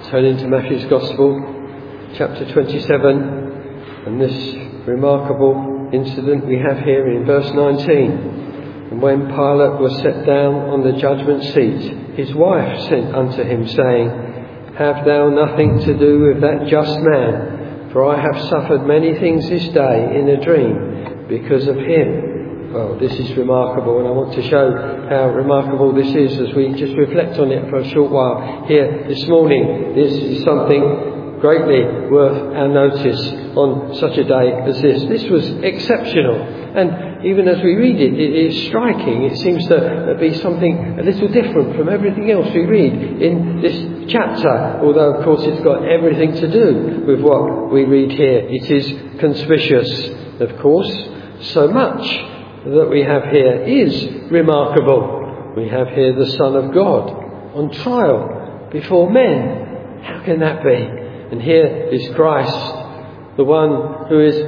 Turn into Matthew's Gospel, chapter 27, and this remarkable incident we have here in verse 19. And when Pilate was set down on the judgment seat, his wife sent unto him, saying, Have thou nothing to do with that just man? For I have suffered many things this day in a dream because of him. Well, this is remarkable, and I want to show how remarkable this is as we just reflect on it for a short while here this morning. This is something greatly worth our notice on such a day as this. This was exceptional, and even as we read it, it is striking. It seems to be something a little different from everything else we read in this chapter, although of course it's got everything to do with what we read here. It is conspicuous, of course, so much that we have here is remarkable. We have here the Son of God on trial before men. How can that be? And here is Christ, the one who is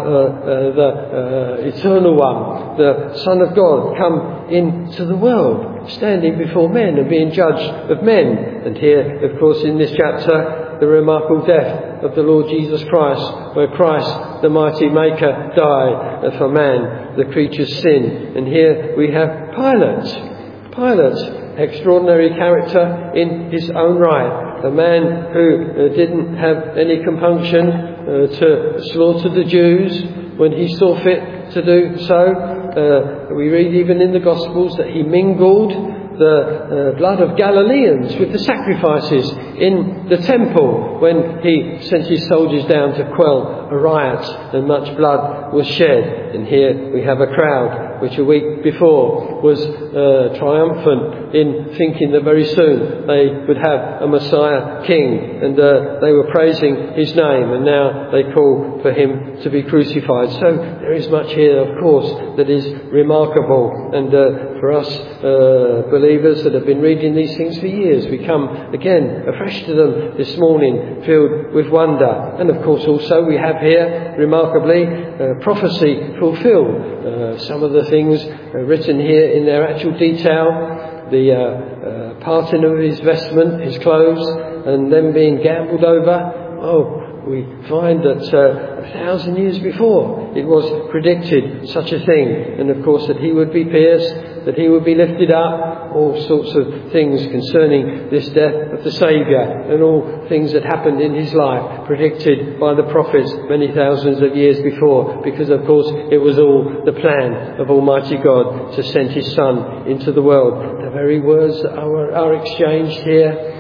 the eternal one, the Son of God, come into the world, standing before men and being judged of men. And here, of course, in this chapter, the remarkable death of the Lord Jesus Christ, where Christ, the mighty Maker, died for man, the creature's sin. And here we have Pilate. Pilate, extraordinary character in his own right. A man who didn't have any compunction to slaughter the Jews when he saw fit to do so. We read even in the Gospels that he mingled the blood of Galileans with the sacrifices in the temple when he sent his soldiers down to quell a riot and much blood was shed. And here we have a crowd which a week before was triumphant in thinking that very soon they would have a Messiah King, and they were praising his name, and now they call for him to be crucified. So there is much here, of course, that is remarkable, and for us believers that have been reading these things for years, we come again afresh to them this morning, filled with wonder. And of course also we have here, remarkably, prophecy fulfilled. Some of the things written here in their actual detail, the parting of his vestment, his clothes, and them being gambled over. Oh, we find that 1,000 years before it was predicted such a thing, and of course that he would be pierced, that he would be lifted up, all sorts of things concerning this death of the Saviour, and all things that happened in his life predicted by the prophets many thousands of years before, because of course it was all the plan of Almighty God to send his Son into the world. The very words that are exchanged here,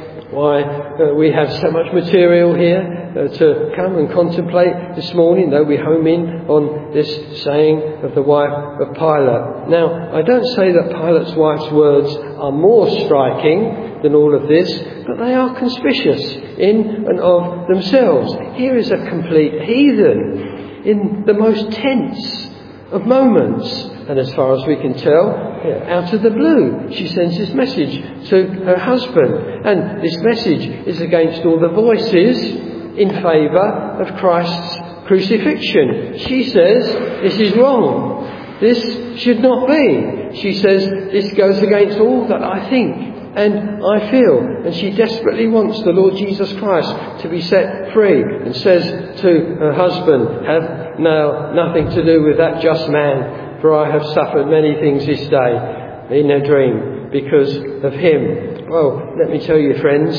why we have so much material here to come and contemplate this morning, though we home in on this saying of the wife of Pilate. Now, I don't say that Pilate's wife's words are more striking than all of this, but they are conspicuous in and of themselves. Here is a complete heathen in the most tense of moments. And as far as we can tell, out of the blue, she sends this message to her husband. And this message is against all the voices in favour of Christ's crucifixion. She says, this is wrong. This should not be. She says, this goes against all that I think and I feel. And she desperately wants the Lord Jesus Christ to be set free, and says to her husband, Have now nothing to do with that just man, for I have suffered many things this day in a dream because of him. Well, let me tell you, friends,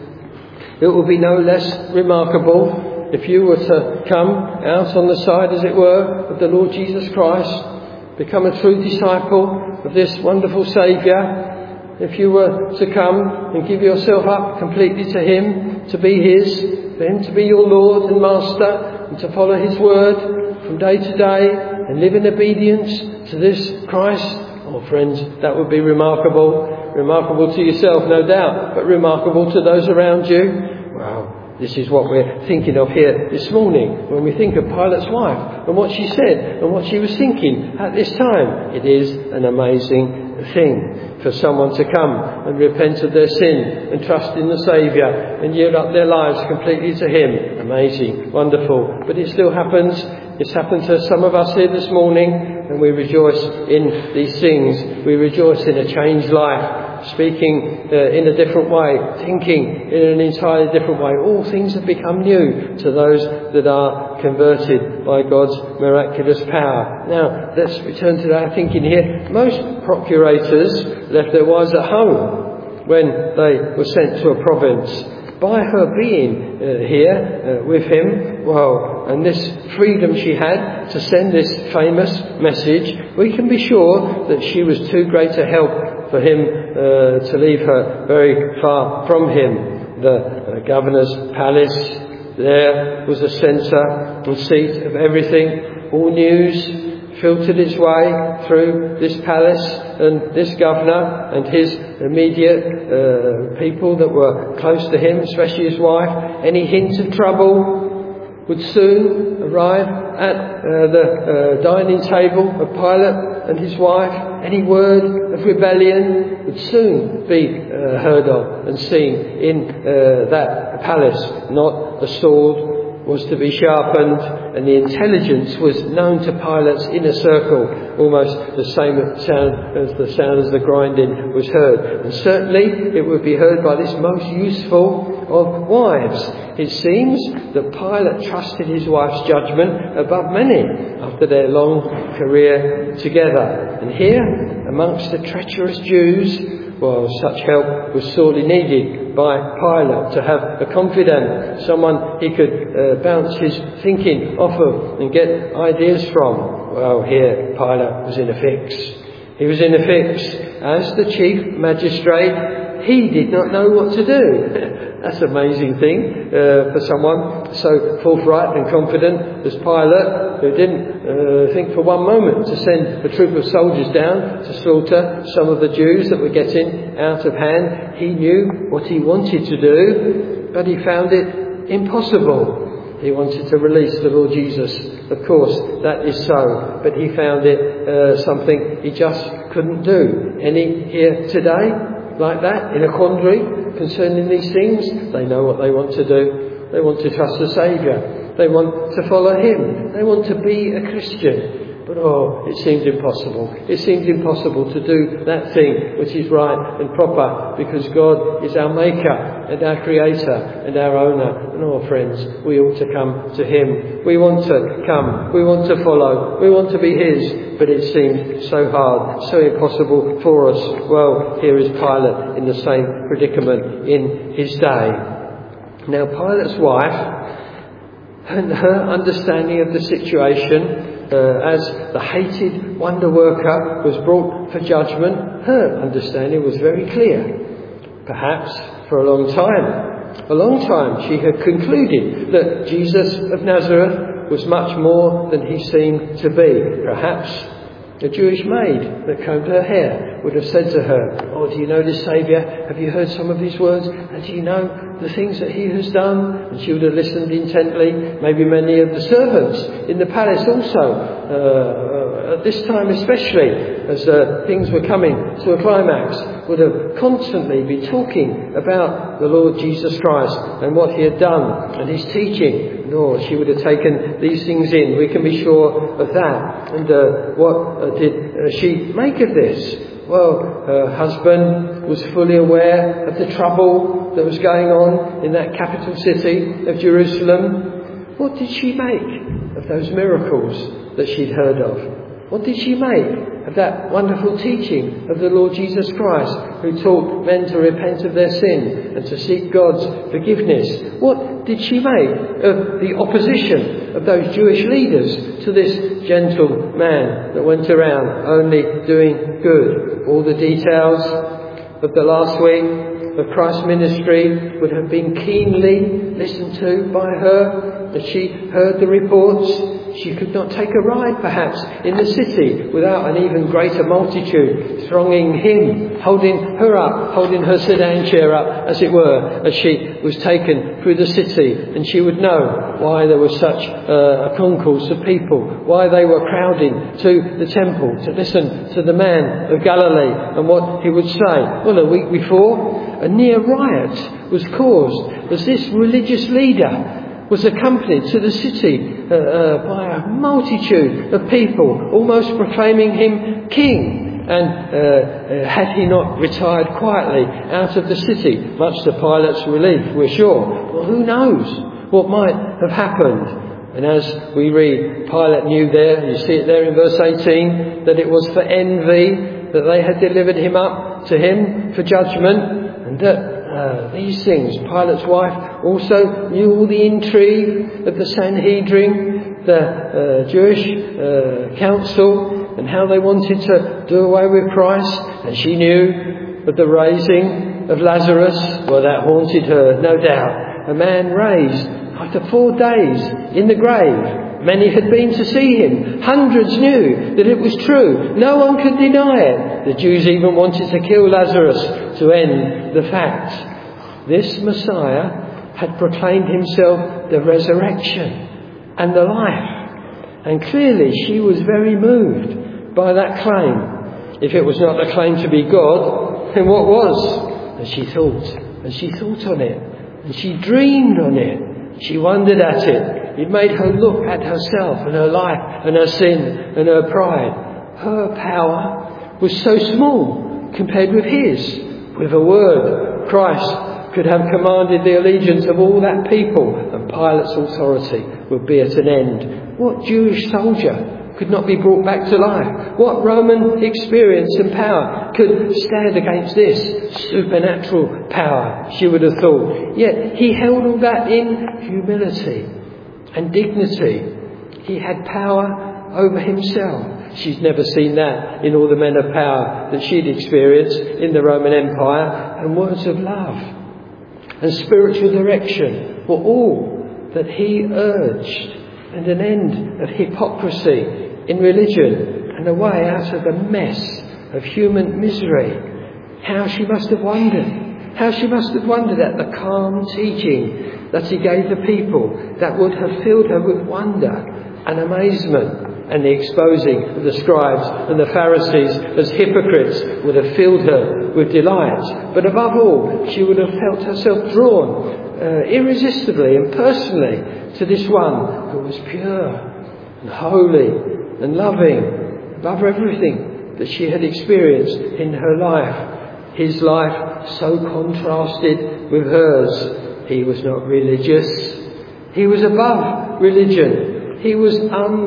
it will be no less remarkable if you were to come out on the side, as it were, of the Lord Jesus Christ, become a true disciple of this wonderful Saviour. If you were to come and give yourself up completely to him, to be his, for him to be your Lord and Master, and to follow his word from day to day, and live in obedience to this Christ, oh friends, that would be remarkable. Remarkable to yourself, no doubt, but remarkable to those around you. Wow, this is what we're thinking of here this morning when we think of Pilate's wife and what she said and what she was thinking at this time. It is an amazing thing for someone to come and repent of their sin and trust in the Saviour and yield up their lives completely to him. Amazing, wonderful, but it still happens. It's happened to some of us here this morning, and we rejoice in these things. We rejoice in a changed life, speaking in a different way, thinking in an entirely different way. All things have become new to those that are converted by God's miraculous power. Now, let's return to our thinking here. Most procurators left their wives at home when they were sent to a province. By her being here with him, well, and this freedom she had to send this famous message, we can be sure that she was too great a help for him to leave her very far from him. The governor's palace, there was a centre and seat of everything. All news filtered its way through this palace, and this governor and his immediate people that were close to him, especially his wife, any hint of trouble would soon arrive at the dining table of Pilate and his wife. Any word of rebellion would soon be heard of and seen in that palace. Not a sword was to be sharpened, and the intelligence was known to Pilate's inner circle, almost the same sound as the grinding was heard. And certainly it would be heard by this most useful of wives. It seems that Pilate trusted his wife's judgment above many after their long career together. And here, amongst the treacherous Jews, well, such help was sorely needed by Pilate, to have a confidant, someone he could bounce his thinking off of and get ideas from. Well, here Pilate was in a fix. He was in a fix. As the chief magistrate, he did not know what to do. That's an amazing thing for someone so forthright and confident as Pilate, who didn't think for one moment to send a troop of soldiers down to slaughter some of the Jews that were getting out of hand. He knew what he wanted to do, but he found it impossible. He wanted to release the Lord Jesus. Of course, that is so, but he found it something he just couldn't do. Any here today like that, in a quandary concerning these things? They know what they want to do. They want to trust the Saviour. They want to follow him. They want to be a Christian. But it seems impossible. It seems impossible to do that thing which is right and proper, because God is our Maker and our Creator and our Owner. And friends, we ought to come to him. We want to come. We want to follow. We want to be his. But it seemed so hard, so impossible for us. Well, here is Pilate in the same predicament in his day. Now, Pilate's wife and her understanding of the situation, as the hated wonder worker was brought for judgment, her understanding was very clear. Perhaps for a long time she had concluded that Jesus of Nazareth was much more than he seemed to be. Perhaps a Jewish maid that combed her hair would have said to her, do you know this Saviour? Have you heard some of his words? And do you know the things that he has done? And she would have listened intently. Maybe many of the servants in the palace also, at this time especially, as things were coming to a climax, would have constantly been talking about the Lord Jesus Christ and what he had done and his teaching. She would have taken these things in. We can be sure of that. And what did she make of this? Well, her husband was fully aware of the trouble that was going on in that capital city of Jerusalem. What did she make of those miracles that she'd heard of? What did she make of that wonderful teaching of the Lord Jesus Christ, who taught men to repent of their sin and to seek God's forgiveness? What did she make of the opposition of those Jewish leaders to this gentle man that went around only doing good? All the details of the last week of Christ's ministry would have been keenly listened to by her, as she heard the reports. She could not take a ride, perhaps, in the city without an even greater multitude thronging him, holding her up, holding her sedan chair up, as it were, as she was taken through the city. And she would know why there was such a concourse of people, why they were crowding to the temple to listen to the man of Galilee and what he would say. Well, a week before, a near riot was caused as this religious leader was accompanied to the city by a multitude of people, almost proclaiming him king. And had he not retired quietly out of the city, much to Pilate's relief, we're sure? Well, who knows what might have happened? And as we read, Pilate knew there, you see it there in verse 18, that it was for envy that they had delivered him up to him for judgment, and that these things, Pilate's wife also knew all the intrigue of the Sanhedrin, the Jewish council, and how they wanted to do away with Christ. And she knew of the raising of Lazarus. Well, that haunted her, no doubt. A man raised after 4 days in the grave. Many had been to see him. Hundreds knew that it was true. No one could deny it. The Jews even wanted to kill Lazarus to end the fact. This Messiah had proclaimed himself the resurrection and the life. And clearly she was very moved by that claim. If it was not the claim to be God, then what was? And she thought on it, and she dreamed on it, she wondered at it. It made her look at herself and her life and her sin and her pride. Her power was so small compared with his. With a word, Christ could have commanded the allegiance of all that people, and Pilate's authority would be at an end. What Jewish soldier could not be brought back to life? What Roman experience and power could stand against this supernatural power, she would have thought. Yet he held all that in humility and dignity. He had power over himself. She's never seen that in all the men of power that she'd experienced in the Roman Empire. And words of love and spiritual direction were all that he urged, and an end of hypocrisy in religion and a way out of the mess of human misery. How she must have wondered. How she must have wondered at the calm teaching that he gave the people that would have filled her with wonder and amazement, and the exposing of the scribes and the Pharisees as hypocrites would have filled her with delight. But above all, she would have felt herself drawn irresistibly and personally to this one who was pure and holy and loving above everything that she had experienced in her life. His life so contrasted with hers. He was not religious. He was above religion. He was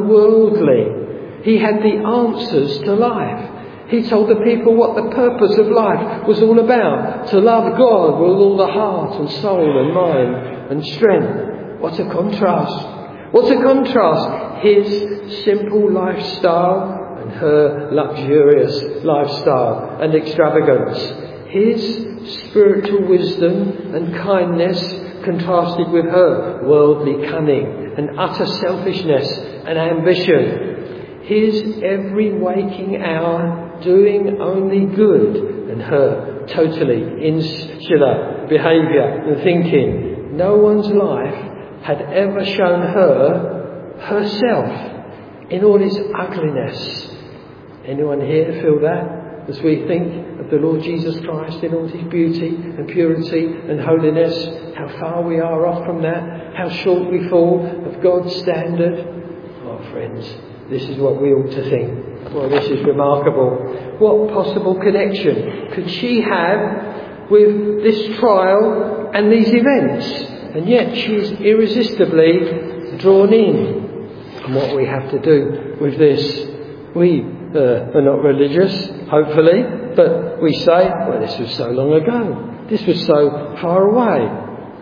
unworldly. He had the answers to life. He told the people what the purpose of life was all about. To love God with all the heart and soul and mind and strength. What a contrast. What a contrast. His simple lifestyle and her luxurious lifestyle and extravagance. His spiritual wisdom and kindness contrasted with her worldly cunning and utter selfishness and ambition. His every waking hour doing only good, and her totally insular behaviour and thinking. No one's life had ever shown her herself in all its ugliness. Anyone here feel that as we think of the Lord Jesus Christ in all his beauty and purity and holiness? How far we are off from that, how short we fall of God's standard. Oh friends, this is what we ought to think. Well, this is remarkable. What possible connection could she have with this trial and these events? And yet she is irresistibly drawn in. And what we have to do with this, we are not religious, hopefully, but we say, well, this was so long ago. This was so far away.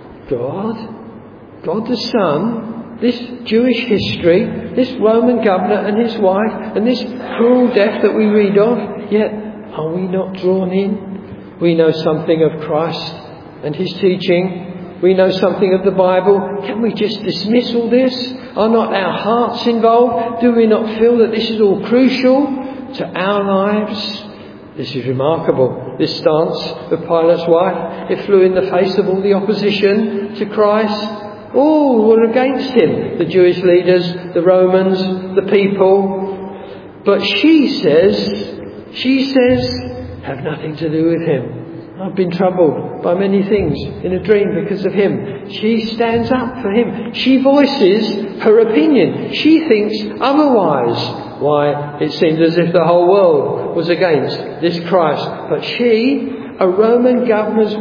God the Son, this Jewish history, this Roman governor and his wife, and this cruel death that we read of, yet are we not drawn in? We know something of Christ and his teaching. We know something of the Bible. Can we just dismiss all this? Are not our hearts involved? Do we not feel that this is all crucial to our lives? This is remarkable, this stance of Pilate's wife. It flew in the face of all the opposition to Christ. All were against him, the Jewish leaders, the Romans, the people. But she says, have nothing to do with him. I've been troubled by many things in a dream because of him. She stands up for him. She voices her opinion. She thinks otherwise. Why, it seemed as if the whole world was against this Christ. But she, a Roman governor's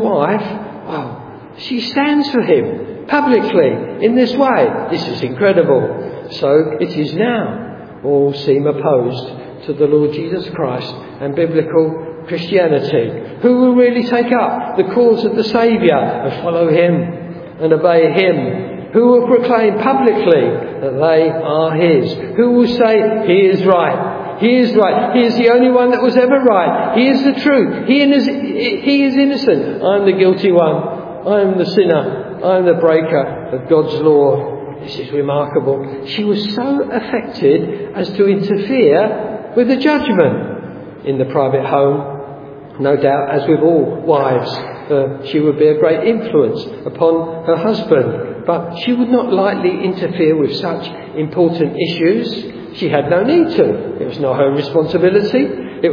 wife, she stands for him publicly in this way. This is incredible. So it is now all seem opposed to the Lord Jesus Christ and biblical Christianity. Who will really take up the cause of the Saviour and follow him and obey him? Who will proclaim publicly that they are his? Who will say, he is right, he is right, he is the only one that was ever right, he is the truth, he is innocent, I am the guilty one, I am the sinner, I am the breaker of God's law. This is remarkable. She was so affected as to interfere with the judgment in the private home. No doubt, as with all wives, she would be a great influence upon her husband. But she would not lightly interfere with such important issues. She had no need to. It was not her responsibility.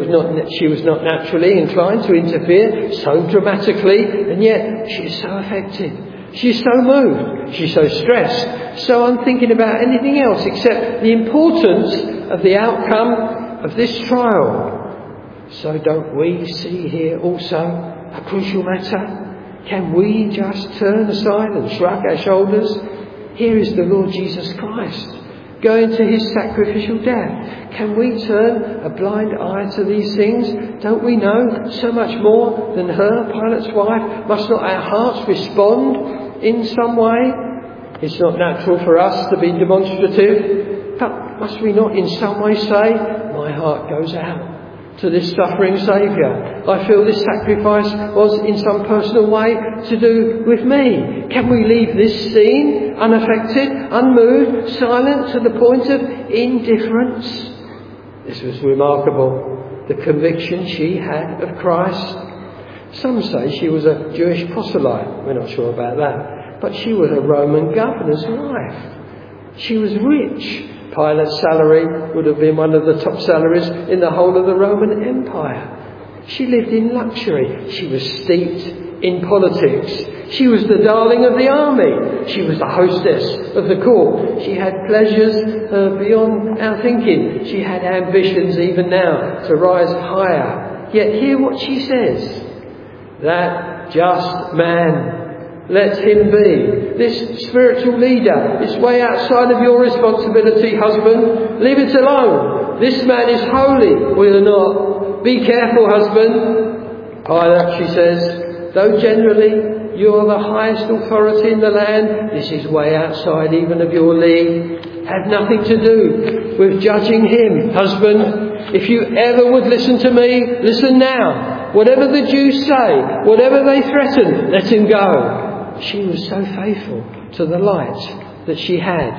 She was not naturally inclined to interfere so dramatically, and yet she is so affected. She's so moved. She's so stressed, so unthinking about anything else except the importance of the outcome of this trial. So don't we see here also a crucial matter? Can we just turn aside and shrug our shoulders? Here is the Lord Jesus Christ going to his sacrificial death. Can we turn a blind eye to these things? Don't we know so much more than her, Pilate's wife? Must not our hearts respond in some way? It's not natural for us to be demonstrative, but must we not in some way say, my heart goes out to this suffering Saviour. I feel this sacrifice was in some personal way to do with me. Can we leave this scene unaffected, unmoved, silent to the point of indifference? This was remarkable, the conviction she had of Christ. Some say she was a Jewish proselyte. We're not sure about that. But she was a Roman governor's wife. She was rich. Pilate's salary would have been one of the top salaries in the whole of the Roman Empire. She lived in luxury. She was steeped in politics. She was the darling of the army. She was the hostess of the court. She had pleasures beyond our thinking. She had ambitions even now to rise higher. Yet hear what she says. That just man, let him be. This spiritual leader is way outside of your responsibility, husband. Leave it alone. This man is holy. We are not. Be careful, husband. Pilate, she says, though generally you are the highest authority in the land, this is way outside even of your league. Have nothing to do with judging him, husband. If you ever would listen to me, listen now. Whatever the Jews say, whatever they threaten, let him go. She was so faithful to the light that she had.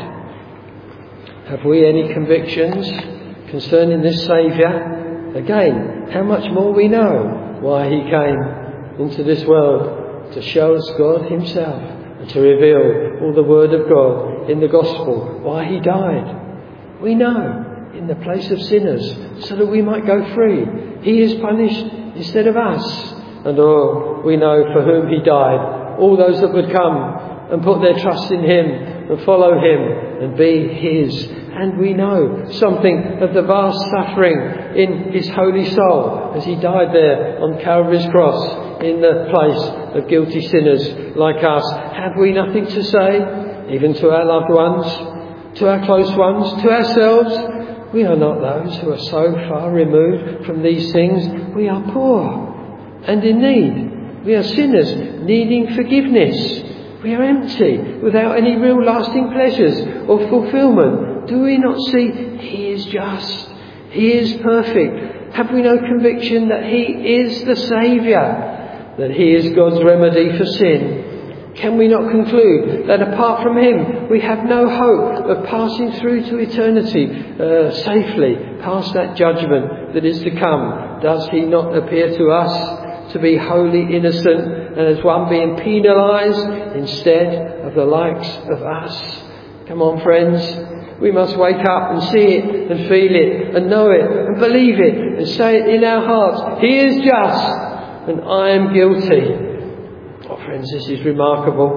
Have we any convictions concerning this Saviour? Again, how much more we know why he came into this world, to show us God himself and to reveal all the Word of God in the Gospel, why he died. We know, in the place of sinners, so that we might go free. He is punished instead of us. And we know for whom he died. All those that would come and put their trust in him and follow him and be his. And we know something of the vast suffering in his holy soul as he died there on Calvary's cross in the place of guilty sinners like us. Have we nothing to say, even to our loved ones, to our close ones, to ourselves? We are not those who are so far removed from these things. We are poor and in need. We are sinners needing forgiveness. We are empty without any real lasting pleasures or fulfilment. Do we not see he is just? He is perfect. Have we no conviction that he is the Saviour? That he is God's remedy for sin? Can we not conclude that apart from him we have no hope of passing through to eternity safely, past that judgment that is to come? Does he not appear to us to be wholly innocent and as one being penalised instead of the likes of us? Come on, friends, we must wake up and see it and feel it and know it and believe it and say it in our hearts. He is just and I am guilty. Oh, friends, this is remarkable.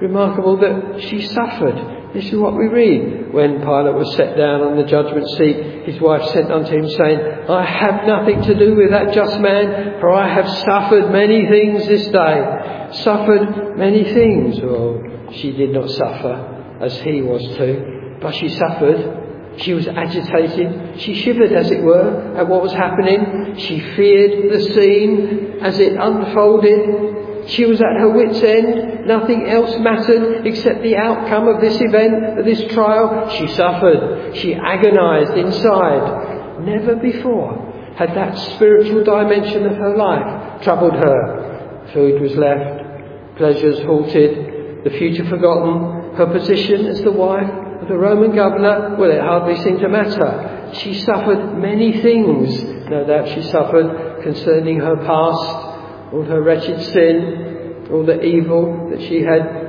remarkable that she suffered. This is what we read. When Pilate was set down on the judgment seat, his wife sent unto him, saying, I have nothing to do with that just man, for I have suffered many things this day. Suffered many things. Well, she did not suffer as he was too, but she suffered. She was agitated. She shivered, as it were, at what was happening. She feared the scene as it unfolded. She was at her wit's end. Nothing else mattered except the outcome of this event, of this trial. She suffered. She agonized inside. Never before had that spiritual dimension of her life troubled her. Food was left, pleasures halted, the future forgotten, her position as the wife of the Roman governor, well, it hardly seemed to matter. She suffered many things. No doubt she suffered concerning her past, all her wretched sin, all the evil that she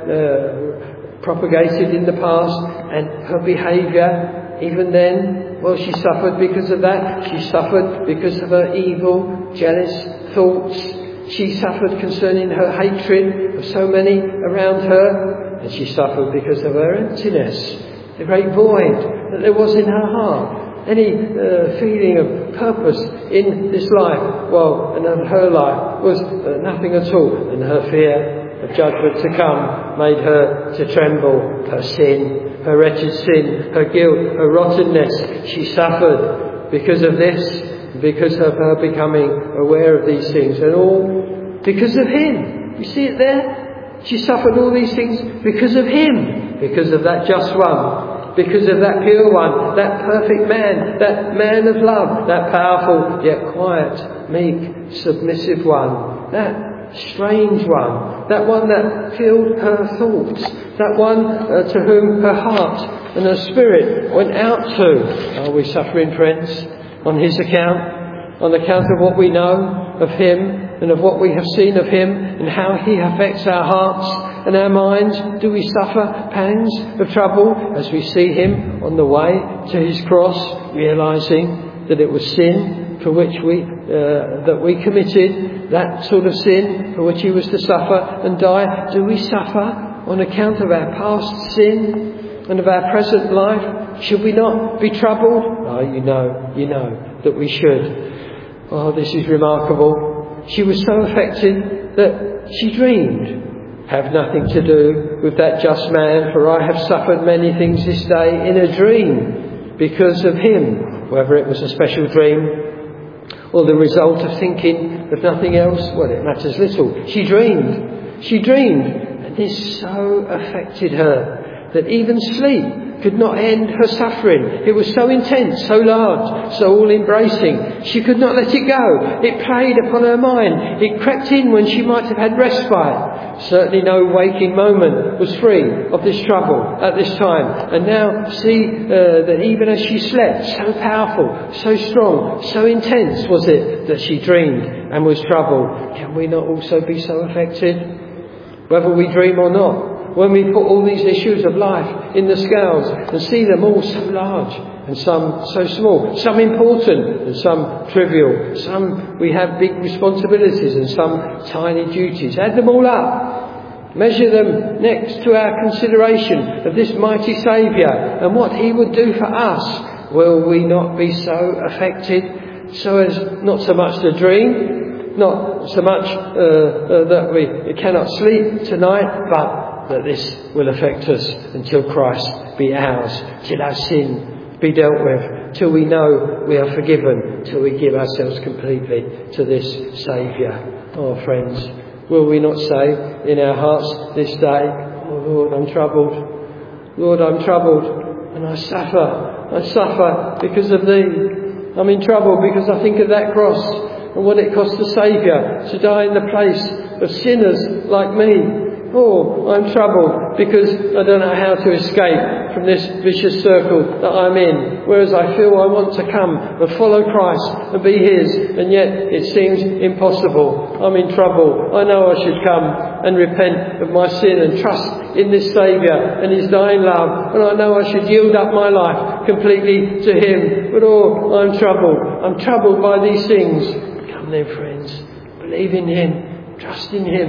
had propagated in the past, and her behaviour even then. Well, she suffered because of that. She suffered because of her evil, jealous thoughts. She suffered concerning her hatred of so many around her. And she suffered because of her emptiness, the great void that there was in her heart. Any feeling of purpose in this life, well, and of her life, was nothing at all. And her fear of judgment to come made her to tremble. Her sin, her wretched sin, her guilt, her rottenness, she suffered because of this, because of her becoming aware of these things, and all because of him. You see it there? She suffered all these things because of him, because of that just one. Because of that pure one, that perfect man, that man of love, that powerful yet quiet, meek, submissive one, that strange one, that one that filled her thoughts, that one to whom her heart and her spirit went out to. Are we suffering, friends, on his account, on account of what we know of him and of what we have seen of him and how he affects our hearts and our minds? Do we suffer pangs of trouble as we see him on the way to his cross, realising that it was sin for which we committed, that sort of sin for which he was to suffer and die? Do we suffer on account of our past sin and of our present life? Should we not be troubled? Oh, you know that we should. Oh, this is remarkable. She was so affected that she dreamed. Have nothing to do with that just man, for I have suffered many things this day in a dream because of him. Whether it was a special dream or the result of thinking of nothing else, well, it matters little. She dreamed, and this so affected her that even sleep could not end her suffering. It was so intense, so large, so all-embracing. She could not let it go. It played upon her mind. It crept in when she might have had respite. Certainly no waking moment was free of this trouble at this time. And now see that even as she slept, so powerful, so strong, so intense was it that she dreamed and was troubled. Can we not also be so affected? Whether we dream or not, when we put all these issues of life in the scales and see them all so large and some so small, some important and some trivial, some we have big responsibilities and some tiny duties, add them all up, measure them next to our consideration of this mighty Saviour and what he would do for us, will we not be so affected so as not so much to dream, not so much that we cannot sleep tonight, but that this will affect us until Christ be ours, till our sin be dealt with, till we know we are forgiven, till we give ourselves completely to this Saviour. Oh, friends, will we not say in our hearts this day, oh Lord, I'm troubled. Lord, I'm troubled, and I suffer because of thee. I'm in trouble because I think of that cross and what it cost the Saviour to die in the place of sinners like me. Oh, I'm troubled because I don't know how to escape from this vicious circle that I'm in. Whereas I feel I want to come and follow Christ and be his, and yet it seems impossible. I'm in trouble. I know I should come and repent of my sin and trust in this Saviour and his dying love. And I know I should yield up my life completely to him. But oh, I'm troubled. I'm troubled by these things. Come then, friends. Believe in him. Trust in him.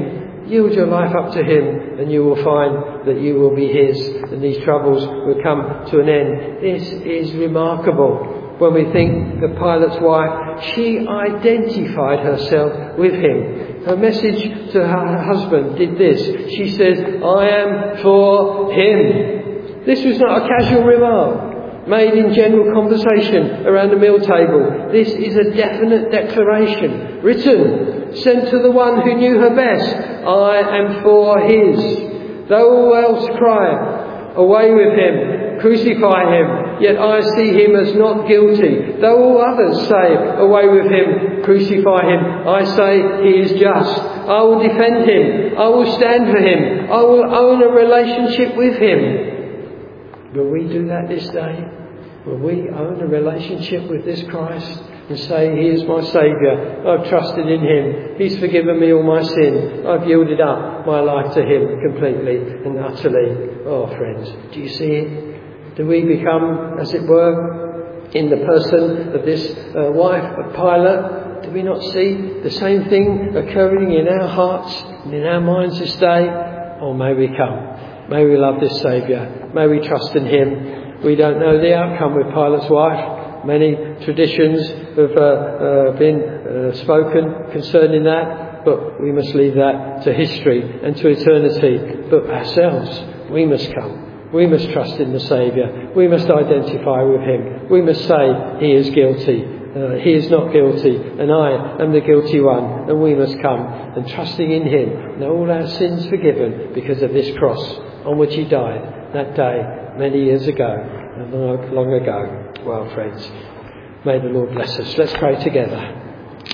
yield your life up to him, and you will find that you will be his, and these troubles will come to an end. This is remarkable. When we think of Pilate's wife, she identified herself with him. Her message to her husband did this. She says, I am for him. This was not a casual remark made in general conversation around the meal table. This is a definite declaration, written, sent to the one who knew her best. I am for his. Though all else cry, away with him, crucify him, yet I see him as not guilty. Though all others say, away with him, crucify him, I say he is just. I will defend him. I will stand for him. I will own a relationship with him. Will we do that this day? Will we own a relationship with this Christ and say, he is my Saviour, I've trusted in him, he's forgiven me all my sin, I've yielded up my life to him completely and utterly. Oh friends, do you see it? Do we become, as it were, in the person of this wife of Pilate, do we not see the same thing occurring in our hearts and in our minds this day? Or may we come? May we love this Saviour. May we trust in him. We don't know the outcome with Pilate's wife. Many traditions have been spoken concerning that, but we must leave that to history and to eternity. But ourselves, we must come. We must trust in the Saviour. We must identify with him. We must say, he is guilty. He is not guilty, and I am the guilty one. And we must come, and trusting in him, and all our sins forgiven because of this cross on which he died that day many years ago, and long ago. Well, friends, may the Lord bless us. Let's pray together.